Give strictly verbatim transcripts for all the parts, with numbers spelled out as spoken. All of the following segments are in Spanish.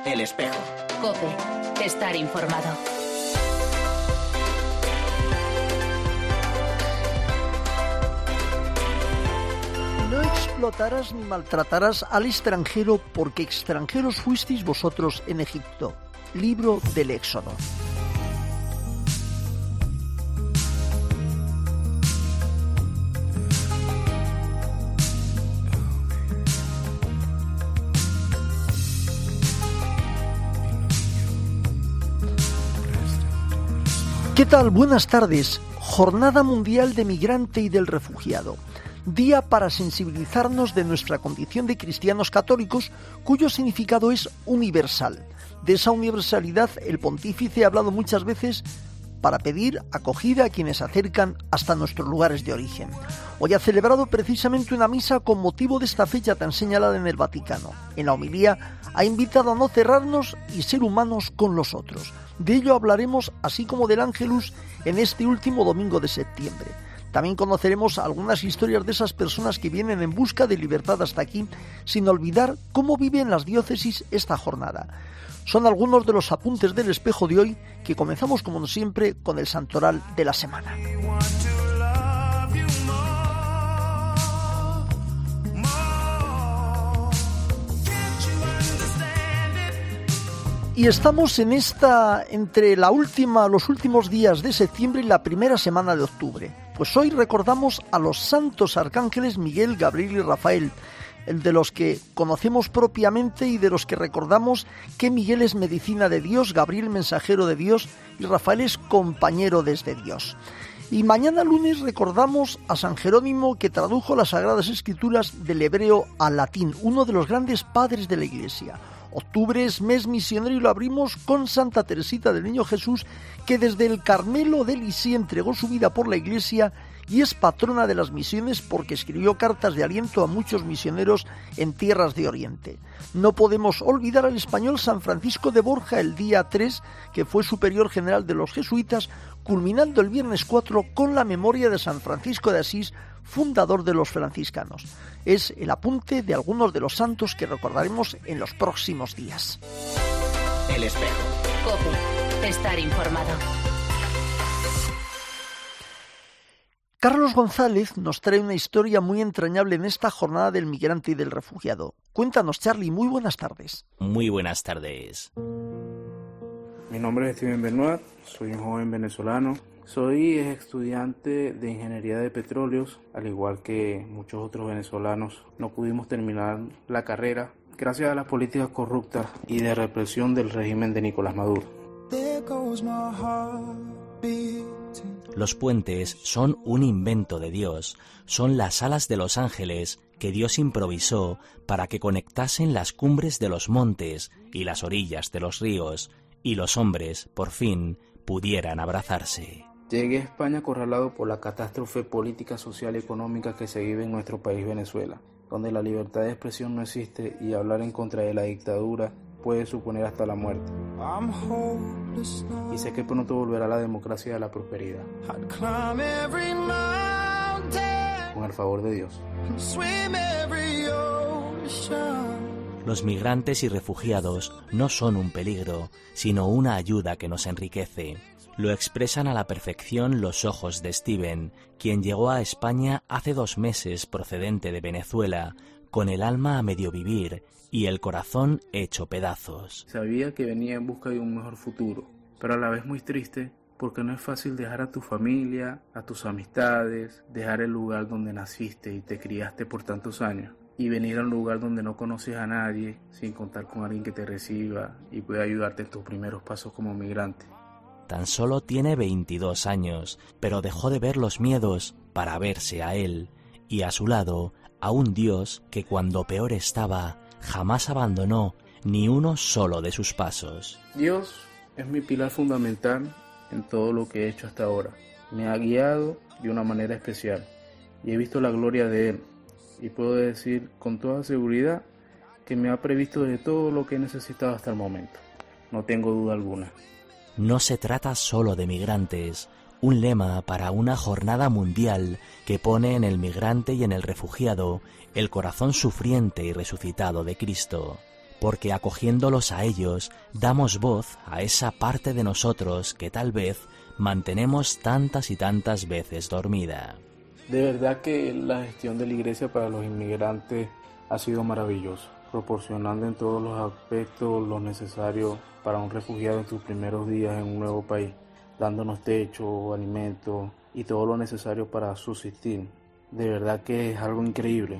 El Espejo. COPE. Estar informado. No explotarás ni maltratarás al extranjero, porque extranjeros fuisteis vosotros en Egipto. Libro del Éxodo. ¿Qué tal? Buenas tardes. Jornada Mundial de Migrante y del Refugiado. Día para sensibilizarnos de nuestra condición de cristianos católicos, cuyo significado es universal. De esa universalidad el pontífice ha hablado muchas veces para pedir acogida a quienes se acercan hasta nuestros lugares de origen. Hoy ha celebrado precisamente una misa con motivo de esta fecha tan señalada en el Vaticano. En la homilía ha invitado a no cerrarnos y ser humanos con los otros. De ello hablaremos, así como del Ángelus, en este último domingo de septiembre. También conoceremos algunas historias de esas personas que vienen en busca de libertad hasta aquí, sin olvidar cómo viven las diócesis esta jornada. Son algunos de los apuntes del Espejo de hoy, que comenzamos como siempre con el santoral de la semana. Y estamos en esta, entre la última, los últimos días de septiembre y la primera semana de octubre. Pues hoy recordamos a los santos arcángeles Miguel, Gabriel y Rafael, el de los que conocemos propiamente y de los que recordamos que Miguel es medicina de Dios, Gabriel mensajero de Dios y Rafael es compañero desde Dios. Y mañana lunes recordamos a San Jerónimo, que tradujo las Sagradas Escrituras del hebreo al latín, uno de los grandes padres de la Iglesia. Octubre es mes misionero y lo abrimos con Santa Teresita del Niño Jesús, que desde el Carmelo de Lisieux entregó su vida por la Iglesia y es patrona de las misiones porque escribió cartas de aliento a muchos misioneros en tierras de Oriente. No podemos olvidar al español San Francisco de Borja el día tres, que fue superior general de los jesuitas, culminando el viernes cuatro con la memoria de San Francisco de Asís, fundador de los franciscanos. Es el apunte de algunos de los santos que recordaremos en los próximos días. El Espejo. COPE. Estar informado. Carlos González nos trae una historia muy entrañable en esta jornada del migrante y del refugiado. Cuéntanos, Charlie, muy buenas tardes. Muy buenas tardes. Mi nombre es Steven Benoit, soy un joven venezolano. Soy estudiante de Ingeniería de Petróleos, al igual que muchos otros venezolanos. No pudimos terminar la carrera gracias a las políticas corruptas y de represión del régimen de Nicolás Maduro. Los puentes son un invento de Dios, son las alas de los ángeles que Dios improvisó para que conectasen las cumbres de los montes y las orillas de los ríos, y los hombres, por fin, pudieran abrazarse. Llegué a España acorralado por la catástrofe política, social y económica que se vive en nuestro país Venezuela, donde la libertad de expresión no existe y hablar en contra de la dictadura puede suponer hasta la muerte. Y sé que pronto volverá la democracia y a la prosperidad. Con el favor de Dios. Los migrantes y refugiados no son un peligro, sino una ayuda que nos enriquece. Lo expresan a la perfección los ojos de Steven, quien llegó a España hace dos meses procedente de Venezuela, con el alma a medio vivir y el corazón hecho pedazos. Sabía que venía en busca de un mejor futuro, pero a la vez muy triste, porque no es fácil dejar a tu familia, a tus amistades, dejar el lugar donde naciste y te criaste por tantos años, y venir a un lugar donde no conoces a nadie, sin contar con alguien que te reciba y pueda ayudarte en tus primeros pasos como migrante. Tan solo tiene veintidós años, pero dejó de ver los miedos para verse a él, y a su lado a un Dios que cuando peor estaba jamás abandonó ni uno solo de sus pasos. Dios es mi pilar fundamental en todo lo que he hecho hasta ahora. Me ha guiado de una manera especial y he visto la gloria de Él, y puedo decir con toda seguridad que me ha previsto de todo lo que he necesitado hasta el momento. No tengo duda alguna. No se trata solo de migrantes, un lema para una jornada mundial que pone en el migrante y en el refugiado el corazón sufriente y resucitado de Cristo. porque acogiéndolos a ellos damos voz a esa parte de nosotros que tal vez mantenemos tantas y tantas veces dormida. De verdad que la gestión de la Iglesia para los inmigrantes ha sido maravillosa, proporcionando en todos los aspectos lo necesario para un refugiado en sus primeros días en un nuevo país, dándonos techo, alimento y todo lo necesario para subsistir. De verdad que es algo increíble.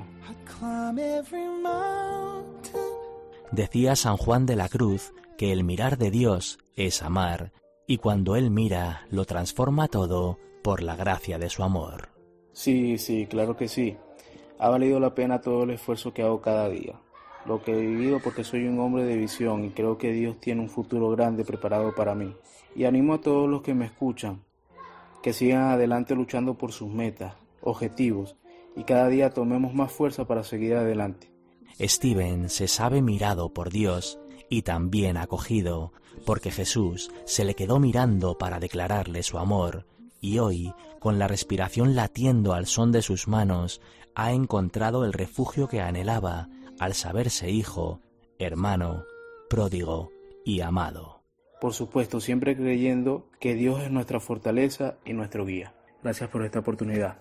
Decía San Juan de la Cruz que el mirar de Dios es amar, y cuando Él mira lo transforma todo por la gracia de su amor. Sí, sí, claro que sí. Ha valido la pena todo el esfuerzo que hago cada día. Lo que he vivido porque soy un hombre de visión y creo que Dios tiene un futuro grande preparado para mí. Y animo a todos los que me escuchan que sigan adelante luchando por sus metas, objetivos, y cada día tomemos más fuerza para seguir adelante. Steven se sabe mirado por Dios y también acogido, porque Jesús se le quedó mirando para declararle su amor, y hoy, con la respiración latiendo al son de sus manos, ha encontrado el refugio que anhelaba al saberse hijo, hermano, pródigo y amado. Por supuesto, siempre creyendo que Dios es nuestra fortaleza y nuestro guía. Gracias por esta oportunidad.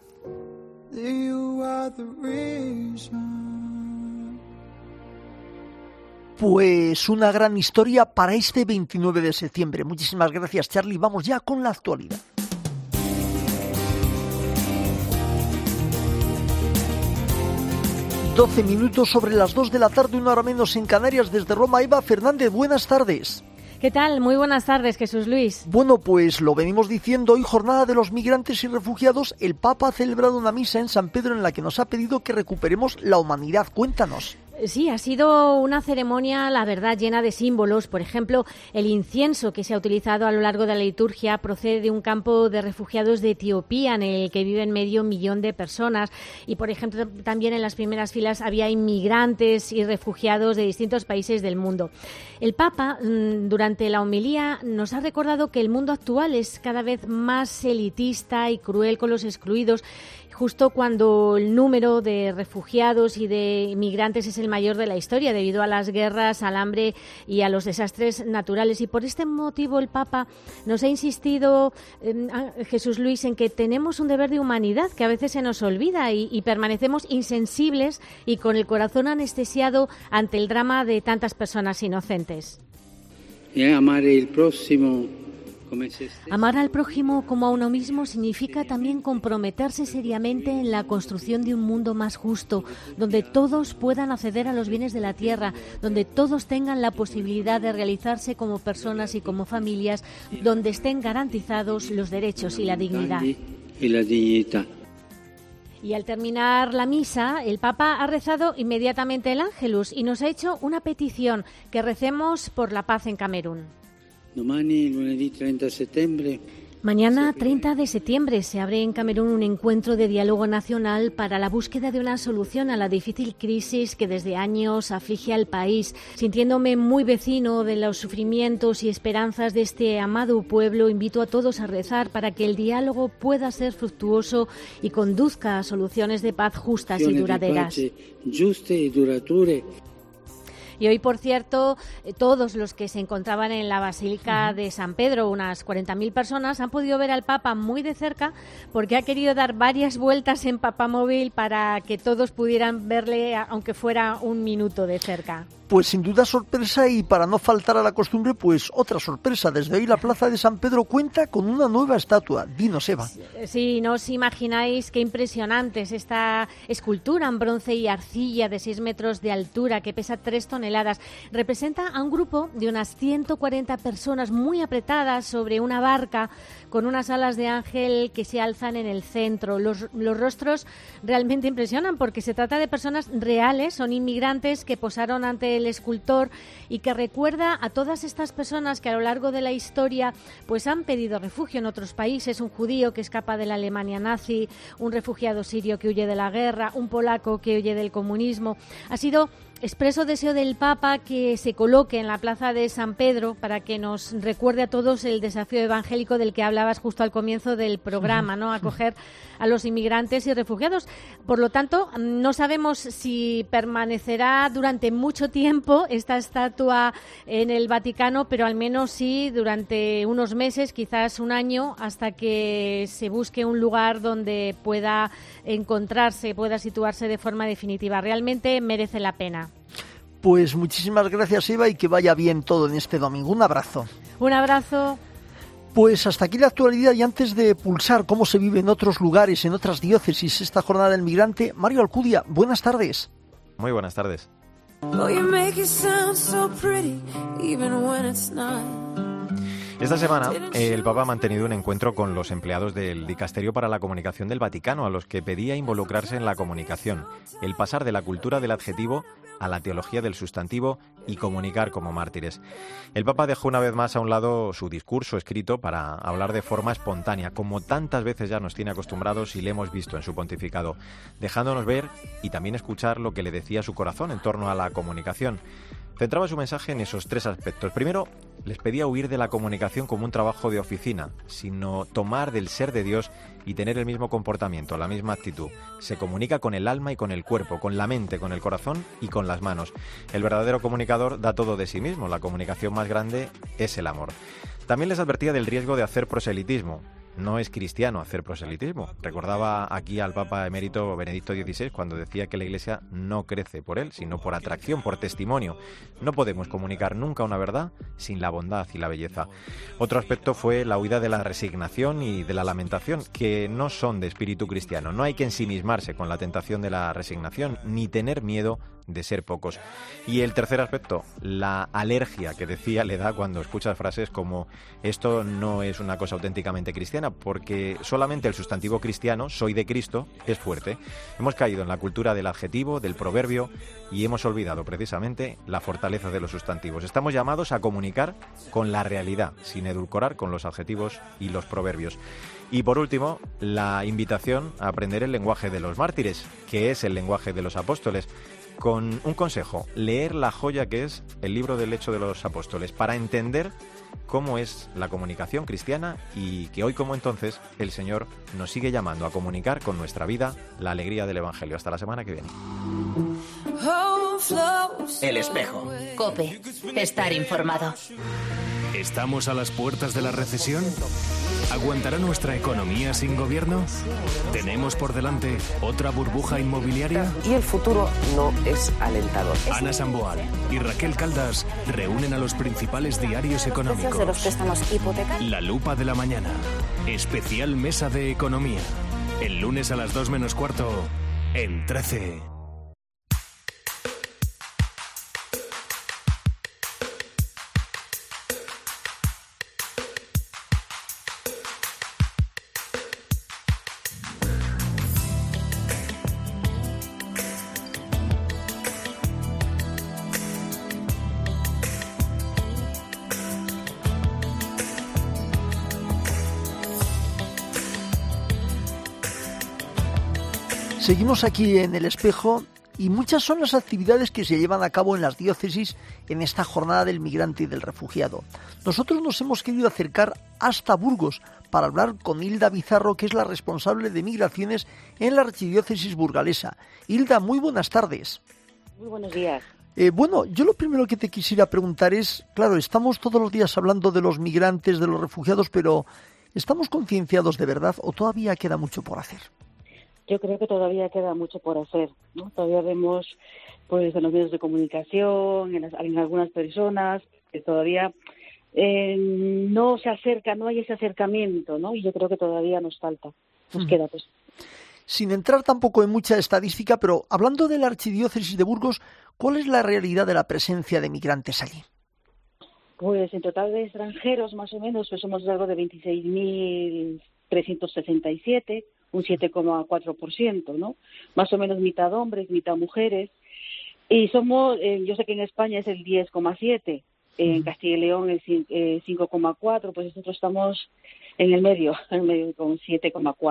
Pues una gran historia para este veintinueve de septiembre. Muchísimas gracias, Charlie. Vamos ya con la actualidad. doce minutos sobre las dos de la tarde, una hora menos en Canarias. Desde Roma, Eva Fernández, buenas tardes. ¿Qué tal? Muy buenas tardes, Jesús Luis. Bueno, pues lo venimos diciendo, hoy jornada de los migrantes y refugiados. El Papa ha celebrado una misa en San Pedro en la que nos ha pedido que recuperemos la humanidad. Cuéntanos. Sí, ha sido una ceremonia, la verdad, llena de símbolos. Por ejemplo, el incienso que se ha utilizado a lo largo de la liturgia procede de un campo de refugiados de Etiopía en el que viven medio millón de personas. Y, por ejemplo, también en las primeras filas había inmigrantes y refugiados de distintos países del mundo. El Papa, durante la homilía, nos ha recordado que el mundo actual es cada vez más elitista y cruel con los excluidos, justo cuando el número de refugiados y de inmigrantes es el mayor de la historia debido a las guerras, al hambre y a los desastres naturales. Y por este motivo el Papa nos ha insistido, eh, Jesús Luis, en que tenemos un deber de humanidad que a veces se nos olvida y, y permanecemos insensibles y con el corazón anestesiado ante el drama de tantas personas inocentes. Y amar el próximo. Amar al prójimo como a uno mismo significa también comprometerse seriamente en la construcción de un mundo más justo, donde todos puedan acceder a los bienes de la tierra, donde todos tengan la posibilidad de realizarse como personas y como familias, donde estén garantizados los derechos y la dignidad. Y la dignidad. Y al terminar la misa, el Papa ha rezado inmediatamente el Ángelus y nos ha hecho una petición, que recemos por la paz en Camerún. Mañana, treinta de septiembre, se abre en Camerún un encuentro de diálogo nacional para la búsqueda de una solución a la difícil crisis que desde años aflige al país. Sintiéndome muy vecino de los sufrimientos y esperanzas de este amado pueblo, invito a todos a rezar para que el diálogo pueda ser fructuoso y conduzca a soluciones de paz justas y duraderas. Y hoy, por cierto, todos los que se encontraban en la Basílica de San Pedro, unas cuarenta mil personas, han podido ver al Papa muy de cerca porque ha querido dar varias vueltas en papamóvil para que todos pudieran verle, aunque fuera un minuto de cerca. Pues sin duda sorpresa, y para no faltar a la costumbre, pues otra sorpresa. Desde hoy la Plaza de San Pedro cuenta con una nueva estatua. Dinos, Eva. Sí, no os imagináis qué impresionante es esta escultura en bronce y arcilla de seis metros de altura que pesa tres toneladas. Representa a un grupo de unas ciento cuarenta personas muy apretadas sobre una barca con unas alas de ángel que se alzan en el centro. Los, los rostros realmente impresionan porque se trata de personas reales, son inmigrantes que posaron ante el escultor y que recuerda a todas estas personas que a lo largo de la historia pues han pedido refugio en otros países. Un judío que escapa de la Alemania nazi, un refugiado sirio que huye de la guerra, un polaco que huye del comunismo. Ha sido expreso deseo del al Papa que se coloque en la plaza de San Pedro para que nos recuerde a todos el desafío evangélico del que hablabas justo al comienzo del programa, ¿no? Acoger a los inmigrantes y refugiados. Por lo tanto, no sabemos si permanecerá durante mucho tiempo esta estatua en el Vaticano, pero al menos sí durante unos meses, quizás un año, hasta que se busque un lugar donde pueda encontrarse, pueda situarse de forma definitiva. Realmente merece la pena. Pues muchísimas gracias, Eva, y que vaya bien todo en este domingo. Un abrazo. Un abrazo. Pues hasta aquí la actualidad, y antes de pulsar cómo se vive en otros lugares, en otras diócesis, esta jornada del migrante, Mario Alcudia, buenas tardes. Muy buenas tardes. Esta semana el Papa ha mantenido un encuentro con los empleados del Dicasterio para la Comunicación del Vaticano, a los que pedía involucrarse en la comunicación, el pasar de la cultura del adjetivo a la teología del sustantivo y comunicar como mártires. El Papa dejó una vez más a un lado su discurso escrito para hablar de forma espontánea, como tantas veces ya nos tiene acostumbrados y le hemos visto en su pontificado, dejándonos ver y también escuchar lo que le decía su corazón en torno a la comunicación. Centraba su mensaje en esos tres aspectos. Primero, les pedía huir de la comunicación como un trabajo de oficina, sino tomar del ser de Dios y tener el mismo comportamiento, la misma actitud. Se comunica con el alma y con el cuerpo, con la mente, con el corazón y con las manos. El verdadero comunicador da todo de sí mismo. La comunicación más grande es el amor. También les advertía del riesgo de hacer proselitismo. No es cristiano hacer proselitismo. Recordaba aquí al Papa emérito Benedicto dieciséis cuando decía que la Iglesia no crece por él, sino por atracción, por testimonio. No podemos comunicar nunca una verdad sin la bondad y la belleza. Otro aspecto fue la huida de la resignación y de la lamentación, que no son de espíritu cristiano. No hay que ensimismarse con la tentación de la resignación, ni tener miedo de ser pocos. Y el tercer aspecto, la alergia que decía le da cuando escuchas frases como esto no es una cosa auténticamente cristiana, porque solamente el sustantivo cristiano, soy de Cristo, es fuerte. Hemos caído en la cultura del adjetivo, del proverbio, y hemos olvidado precisamente la fortaleza de los sustantivos. Estamos llamados a comunicar con la realidad, sin edulcorar con los adjetivos y los proverbios. Y por último, la invitación a aprender el lenguaje de los mártires, que es el lenguaje de los apóstoles, con un consejo: leer la joya que es el libro del Hecho de los Apóstoles, para entender cómo es la comunicación cristiana y que hoy como entonces el Señor nos sigue llamando a comunicar con nuestra vida la alegría del Evangelio. Hasta la semana que viene. El Espejo. COPE. Estar informado. ¿Estamos a las puertas de la recesión? ¿Aguantará nuestra economía sin gobierno? ¿Tenemos por delante otra burbuja inmobiliaria? Y el futuro no es alentador. Ana Samboal y Raquel Caldas reúnen a los principales diarios económicos. De los préstamos hipotecarios. La lupa de la mañana. Especial mesa de economía. El lunes a las dos menos cuarto en trece. Seguimos aquí en El Espejo y muchas son las actividades que se llevan a cabo en las diócesis en esta jornada del migrante y del refugiado. Nosotros nos hemos querido acercar hasta Burgos para hablar con Hilda Bizarro, que es la responsable de migraciones en la archidiócesis burgalesa. Hilda, muy buenas tardes. Muy buenos días. Eh, bueno, yo lo primero que te quisiera preguntar es, claro, estamos todos los días hablando de los migrantes, de los refugiados, pero ¿estamos concienciados de verdad o todavía queda mucho por hacer? Yo creo que todavía queda mucho por hacer, ¿no? Todavía vemos, pues, en los medios de comunicación, en, las, en algunas personas, que todavía eh, no se acerca, no hay ese acercamiento, ¿no? Y yo creo que todavía nos falta, nos mm. queda, pues. Sin entrar tampoco en mucha estadística, pero hablando de la archidiócesis de Burgos, ¿cuál es la realidad de la presencia de migrantes allí? Pues en total de extranjeros, más o menos, pues somos algo de veintiséis mil trescientos sesenta y siete, un siete coma cuatro por ciento, ¿no? Más o menos mitad hombres, mitad mujeres. Y somos, eh, yo sé que en España es el diez coma siete, en uh-huh. Castilla y León el cinco coma cuatro, pues nosotros estamos en el medio, en el medio con siete coma cuatro.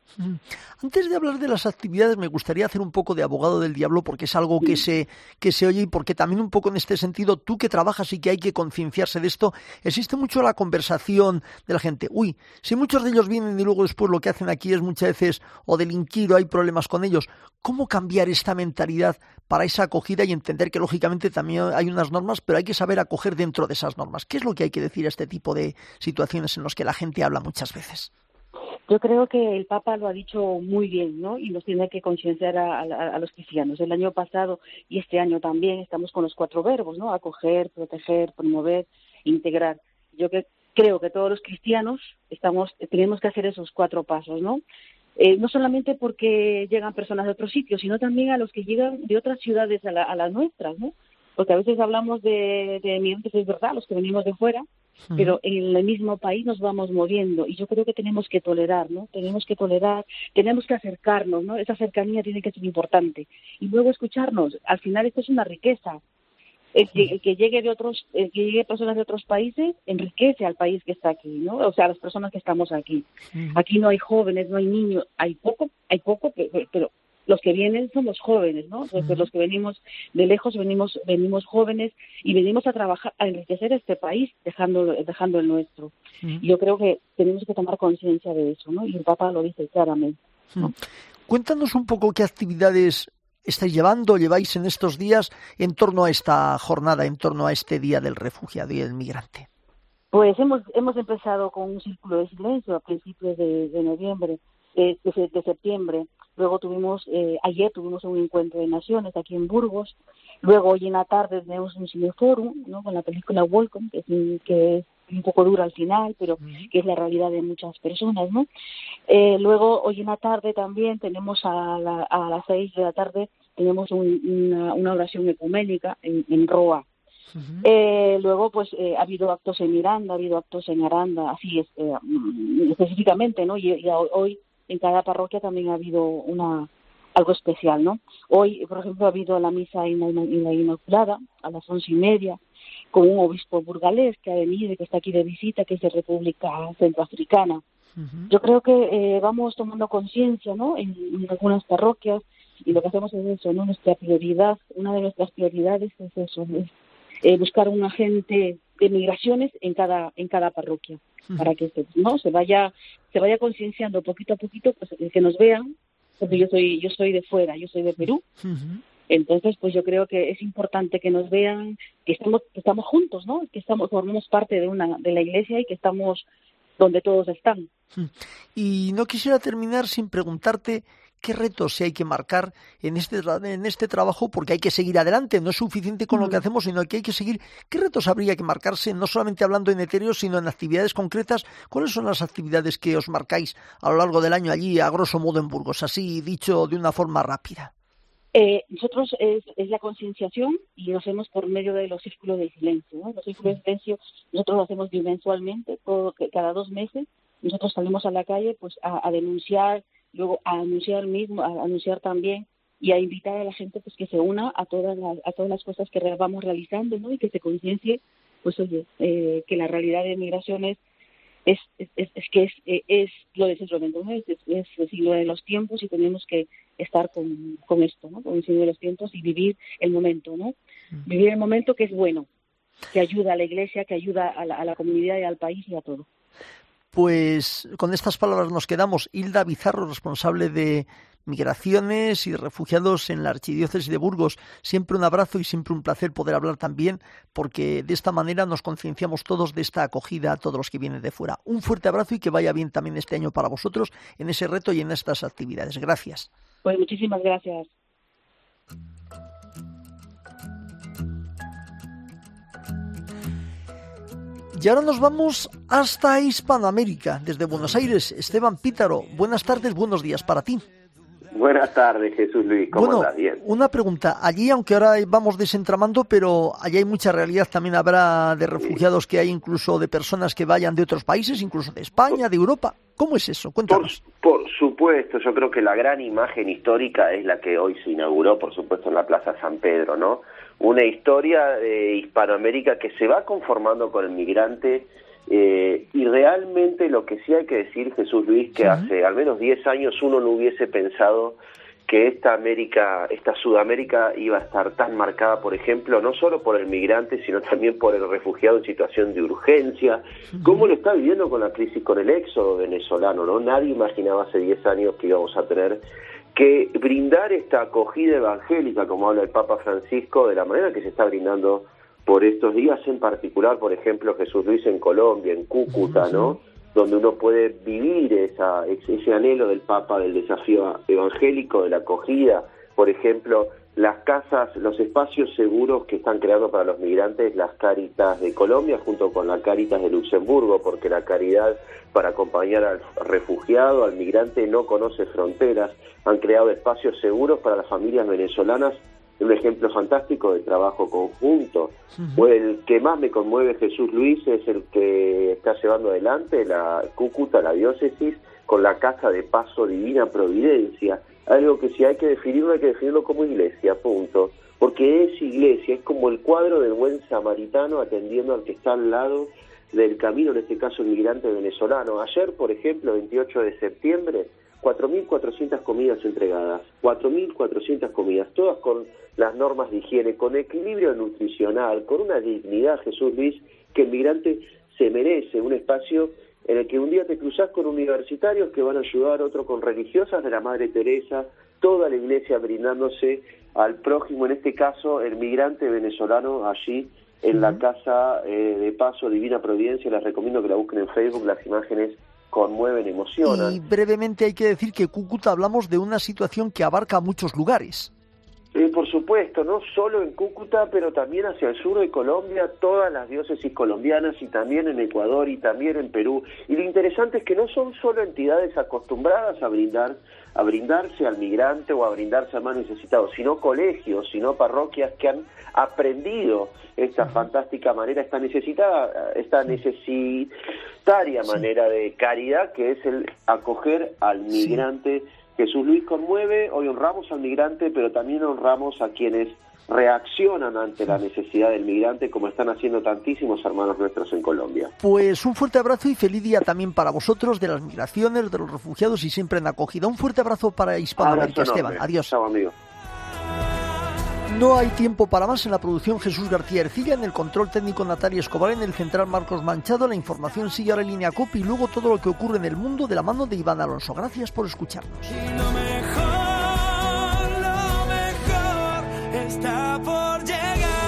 Antes de hablar de las actividades, me gustaría hacer un poco de abogado del diablo, porque es algo que se, que se oye y porque también un poco en este sentido, tú que trabajas y que hay que concienciarse de esto, existe mucho la conversación de la gente. Uy, si muchos de ellos vienen y luego después lo que hacen aquí es muchas veces o delinquir o hay problemas con ellos, ¿cómo cambiar esta mentalidad para esa acogida y entender que lógicamente también hay unas normas, pero hay que saber acoger dentro de esas normas? ¿Qué es lo que hay que decir a este tipo de situaciones en las que la gente habla muchas veces? Yo creo que el Papa lo ha dicho muy bien, ¿no? Y nos tiene que concienciar a, a, a los cristianos. El año pasado y este año también estamos con los cuatro verbos, ¿no? Acoger, proteger, promover, integrar. Yo que, creo que todos los cristianos estamos tenemos que hacer esos cuatro pasos, ¿no? Eh, no solamente porque llegan personas de otros sitios, sino también a los que llegan de otras ciudades a, la, a las nuestras, ¿no? Porque a veces hablamos de, de migrantes, es verdad, los que venimos de fuera, uh-huh. pero en el mismo país nos vamos moviendo y yo creo que tenemos que tolerar, ¿no? Tenemos que tolerar, tenemos que acercarnos, ¿no? Esa cercanía tiene que ser importante. Y luego escucharnos. Al final esto es una riqueza. El que, el que llegue de otros, el que llegue personas de otros países enriquece al país que está aquí, ¿no? O sea, las personas que estamos aquí. Uh-huh. Aquí no hay jóvenes, no hay niños, hay poco, hay poco, pero, pero los que vienen son los jóvenes, ¿no? Entonces, uh-huh. los que venimos de lejos venimos venimos jóvenes y venimos a trabajar, a enriquecer este país dejando dejando el nuestro. Uh-huh. Y yo creo que tenemos que tomar conciencia de eso, ¿no? Y el Papa lo dice claramente, ¿no? Uh-huh. Cuéntanos un poco qué actividades estáis llevando, lleváis en estos días en torno a esta jornada, en torno a este Día del Refugiado y del Migrante. Pues hemos hemos empezado con un círculo de silencio a principios de, de noviembre, de, de, de septiembre. Luego tuvimos, eh, ayer tuvimos un encuentro de naciones aquí en Burgos. Luego hoy en la tarde tenemos un cineforum, ¿no? Con la película Welcome, que es, que es un poco dura al final, pero uh-huh. que es la realidad de muchas personas, ¿no? Eh, luego hoy en la tarde también tenemos a, la, a las seis de la tarde tenemos un, una, una oración ecuménica en, en Roa. Uh-huh. Eh, luego pues eh, ha habido actos en Miranda, ha habido actos en Aranda, así es, eh, específicamente, ¿no? Y, y hoy en cada parroquia también ha habido una algo especial, ¿no? Hoy, por ejemplo, ha habido la misa en la, en la Inmaculada a las once y media con un obispo burgalés que ha venido y que está aquí de visita, que es de República Centroafricana. Uh-huh. Yo creo que eh, vamos tomando conciencia, ¿no? En, en algunas parroquias y lo que hacemos es eso, ¿no? Nuestra prioridad, una de nuestras prioridades es eso, es eh, buscar un agente de migraciones en cada en cada parroquia uh-huh. para que se, no se vaya se vaya concienciando poquito a poquito, pues que nos vean, porque yo soy yo soy de fuera, yo soy de Perú. Uh-huh. Entonces, pues yo creo que es importante que nos vean, que estamos que estamos juntos, ¿no? Que estamos formamos parte de una de la iglesia y que estamos donde todos están. Y no quisiera terminar sin preguntarte qué retos se hay que marcar en este en este trabajo, porque hay que seguir adelante, no es suficiente con lo que hacemos, sino que hay que seguir. ¿Qué retos habría que marcarse, no solamente hablando en etéreos, sino en actividades concretas? ¿Cuáles son las actividades que os marcáis a lo largo del año allí, a grosso modo en Burgos, así dicho de una forma rápida? Eh, nosotros es, es la concienciación y lo hacemos por medio de los círculos de silencio, ¿no? Los círculos de silencio nosotros lo hacemos bimensualmente, todo, cada dos meses. Nosotros salimos a la calle pues a, a denunciar, luego a anunciar mismo, a anunciar también y a invitar a la gente pues que se una a todas las, a todas las cosas que vamos realizando, ¿no? Y que se conciencie, pues oye, eh, que la realidad de migraciones es es, es, es que es, es, es lo de siglo veintiuno, es, es, es el siglo de los tiempos y tenemos que estar con, con esto, ¿no? Con el siglo de los tiempos y vivir el momento, ¿no? Uh-huh. Vivir el momento que es bueno, que ayuda a la iglesia, que ayuda a la, a la comunidad y al país y a todo. Pues con estas palabras nos quedamos. Hilda Bizarro, responsable de Migraciones y Refugiados en la Archidiócesis de Burgos. Siempre un abrazo y siempre un placer poder hablar también, porque de esta manera nos concienciamos todos de esta acogida a todos los que vienen de fuera. Un fuerte abrazo y que vaya bien también este año para vosotros en ese reto y en estas actividades. Gracias. Pues muchísimas gracias. Y ahora nos vamos hasta Hispanoamérica, desde Buenos Aires. Esteban Pítaro, buenas tardes, buenos días para ti. Buenas tardes, Jesús Luis, ¿cómo bueno, estás? Bien. Una pregunta, allí, aunque ahora vamos desentramando, pero allí hay mucha realidad, también habrá de refugiados que hay, incluso de personas que vayan de otros países, incluso de España, de Europa. ¿Cómo es eso? Cuéntanos. Por, por supuesto, yo creo que la gran imagen histórica es la que hoy se inauguró, por supuesto, en la Plaza San Pedro, ¿no? Una historia de Hispanoamérica que se va conformando con el migrante Eh, y realmente lo que sí hay que decir, Jesús Luis, que uh-huh. hace al menos diez años uno no hubiese pensado que esta América, esta Sudamérica iba a estar tan marcada, por ejemplo, no solo por el migrante, sino también por el refugiado en situación de urgencia, uh-huh. cómo lo está viviendo con la crisis, con el éxodo venezolano, ¿no? Nadie imaginaba hace diez años que íbamos a tener que brindar esta acogida evangélica, como habla el Papa Francisco, de la manera que se está brindando por estos días, en particular, por ejemplo, Jesús Luis, en Colombia, en Cúcuta, ¿no? Donde uno puede vivir esa, ese anhelo del Papa, del desafío evangélico, de la acogida, por ejemplo, las casas, los espacios seguros que están creando para los migrantes, las Cáritas de Colombia, junto con la Cáritas de Luxemburgo, porque la caridad para acompañar al refugiado, al migrante, no conoce fronteras, han creado espacios seguros para las familias venezolanas, un ejemplo fantástico de trabajo conjunto. Uh-huh. El que más me conmueve, Jesús Luis, es el que está llevando adelante la Cúcuta, la diócesis, con la Casa de Paso Divina Providencia, algo que si hay que definirlo, hay que definirlo como iglesia, punto, porque es iglesia, es como el cuadro del buen samaritano atendiendo al que está al lado del camino, en este caso el migrante venezolano. Ayer, por ejemplo, veintiocho de septiembre, cuatro mil cuatrocientas comidas entregadas, cuatro mil cuatrocientas comidas, todas con las normas de higiene, con equilibrio nutricional, con una dignidad, Jesús Luis, que el migrante se merece, un espacio en el que un día te cruzás con universitarios que van a ayudar, otro con religiosas de la Madre Teresa, toda la iglesia brindándose al prójimo, en este caso el migrante venezolano allí en uh-huh. la Casa eh, de Paso Divina Providencia. Les recomiendo que la busquen en Facebook, las imágenes conmueven, emocionan. Y brevemente hay que decir que Cúcuta hablamos de una situación que abarca muchos lugares. Eh, por supuesto, no solo en Cúcuta, pero también hacia el sur de Colombia, todas las diócesis colombianas, y también en Ecuador y también en Perú. Y lo interesante es que no son solo entidades acostumbradas a brindar, a brindarse al migrante o a brindarse al más necesitado, sino colegios, sino parroquias que han aprendido esta fantástica manera, esta necesitada, esta necesitaria manera de caridad, que es el acoger al migrante. Sí. Jesús Luis conmueve, hoy honramos al migrante, pero también honramos a quienes reaccionan ante la necesidad del migrante, como están haciendo tantísimos hermanos nuestros en Colombia. Pues un fuerte abrazo y feliz día también para vosotros, de las migraciones, de los refugiados y siempre en acogida. Un fuerte abrazo para Hispanoamérica, Esteban. Adiós. Chao, amigo. No hay tiempo para más. En la producción Jesús García Ercilla, en el control técnico Natalia Escobar, en el central Marcos Manchado. La información sigue ahora en Línea COPE y luego todo lo que ocurre en el mundo de la mano de Iván Alonso. Gracias por escucharnos. Lo mejor, lo mejor está por llegar.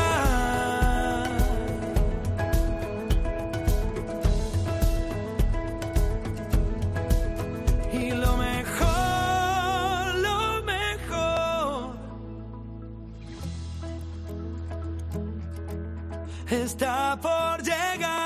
Y lo mejor, lo mejor está por llegar.